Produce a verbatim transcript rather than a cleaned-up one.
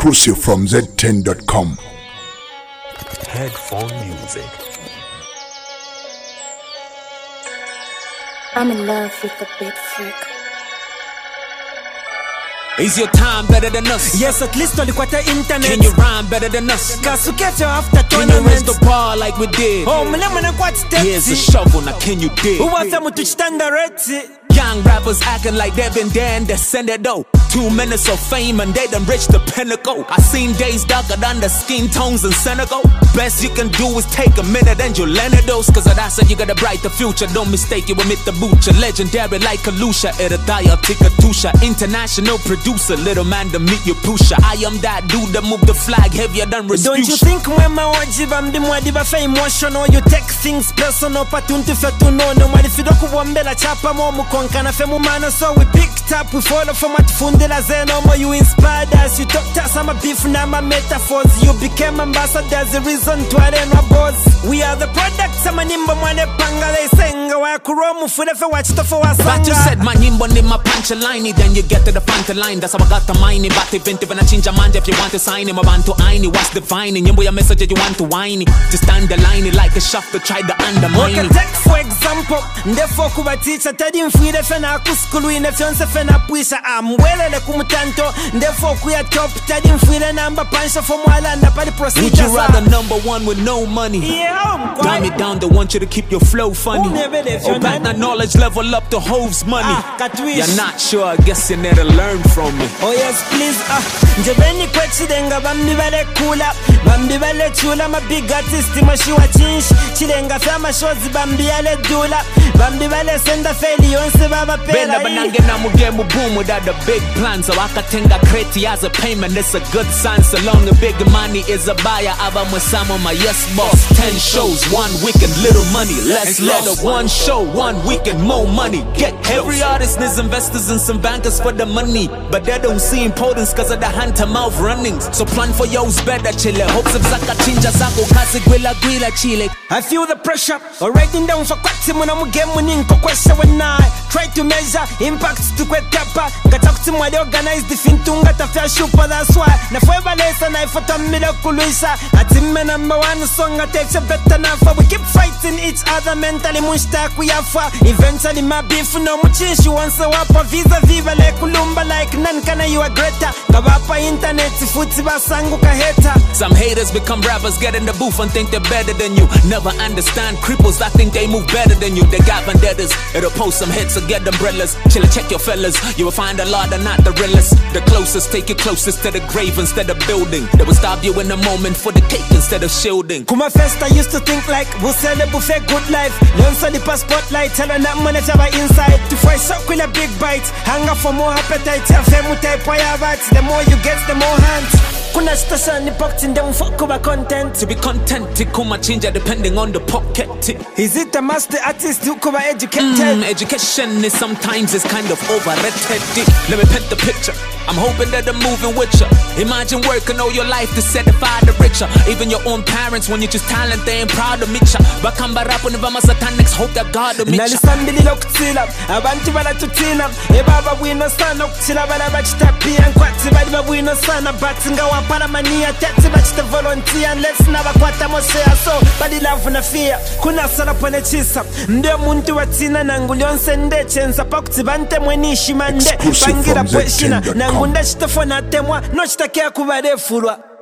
Exclusive from Z ten dot com. Headphone music. I'm in love with the big freak. Is your time better than us? Yes, at least walikuwa ta internet. Can you rhyme better than us? Kasukete after Can you raise tournament. the bar like we did? Oh, mlema na kwa Here's a stepsi. shovel, now can you dig? Uwasa mutuchitanda reti. Young rappers acting like they've been there and they send it though. Two minutes of fame and they done reached the pinnacle. I seen days darker than the skin tones in Senegal. Best you can do is take a minute and you'll learn it those. Cause that's how you got a brighter future. Don't mistake it with Mister Butcher. Legendary like Kalusha. Eritaya Tikatusha. International producer. Little man to meet your pusher. I am that dude that move the flag heavier than Respucia. Don't you think when my wajiba mdimwadiba fa emotional? You take things personal. Patunti fetu nono. Mwalifidoku wambela chapa momu konkana femu mano. So we picked up. We follow from at fundi la zeno. Mo you inspired us. You talked us. I'm a beef na my metaphors. You became ambassadors. The reason to arena boss. We are the products. I'm a nimba mwane panga. They senga wa kuromu. Fudefe watch to for us. But you said my nimbo ni my punchline. Then you get to the front line. That's how I got the mine. But event when I change your mind. If you want to sign him, I want to aini. What's divining? You your message that you want to whiny. Just underline it like a shaft to try to undermine okay, it. take for example. Ndefo kuba teacher. Tadi mfide fena kuskulu. Ine fionse fena puisha. Amwelele kumutanto. Ndefo kuya top. Tadi mfide namba pansha for mwala. Napali procedure. Would you rather number one with no money? Yeah, I'm quite. Dumb it down, they want you to keep your flow funny. Who never left Or your back man? that knowledge level up to Hove's money. Ah, katwish. You're not sure, I guess you need to learn from me. Oh yes, please. Ah, njebeni kwechi denga bambi bale kula, bambi bale chula. Ma big artist mashiwa chinch. Chilenga fama shows bambi ale dula, bambi bale senda feli yonse baba pera. Benda banange na mugemu boom without the big plans. So akatenga kreti as a payment, it's a good sign. So long the big money is a buyer. Aba musamo my yes boss. Ten shows, one weekend, little money. Let's let it. One show, one weekend, more money. Get every artist needs investors and some bankers for the money. But they don't see importance cause of the hand to mouth runnings. So plan for yours better chile. Hopes of zaka chinja zako kasi gwila gwila chile. I feel the pressure. Or writing down for kwati muna mugemu ninko kwesha when I try to measure impact to kwe tapa. Katakti mwale organize the fintunga tafia shupa, that's why. Na forever lesa na ifota mila kuluisa. Atime number one song takes a better nafa. We keep fighting each other mentally munshta kuyafa. Eventually my beef no muchishi once a wapa. Visa viva like kulumba like nankana you a Greta. Kabapa internet futi basangu kaheta. Some haters become rappers, get in the booth and think they're better than you. Never understand cripples that think they move better than you. They got vendettas, it'll post some hits or get umbrellas. Chilla, check your fellas, you will find a lot are not the realest. The closest, take you closest to the grave instead of building. They will stop you in a moment for the cake instead of shielding. Kuma first I used to think like Busele buffet good life. Learn so the spotlight, tell her that money java inside. To fry shock with a big bite. Hunger for more appetite. Femu type wire bites. The more you get, the more hands. Kuna station ni pocket in them fuck over content. To be content, it kuma change depending on the pocket. Is it a master artist who cover educated? Mm, education is sometimes is kind of overrated. Let me paint the picture. I'm hoping that I'm moving with ya. Imagine working all your life to certify the richer. Even your own parents, when you choose talent, they ain't proud to meet ya. Bakamba rap when the satanics hope that God will meet ya. Nalisambili lokutila, abantu balatutina. Ebaba wino sana okutila bala bachita pia nkwati bali babwino sana batinga wapala mania tete bachita volunteer unless nabakwata mosea so bali love na fear. Kuna sala pone chisa. Ndio muntu watina nangu lyonse nde chenza pakuti bante mwenishi mande. Pangira pweshina nangu nde chitofona temwa no chitakia kubarefulwa.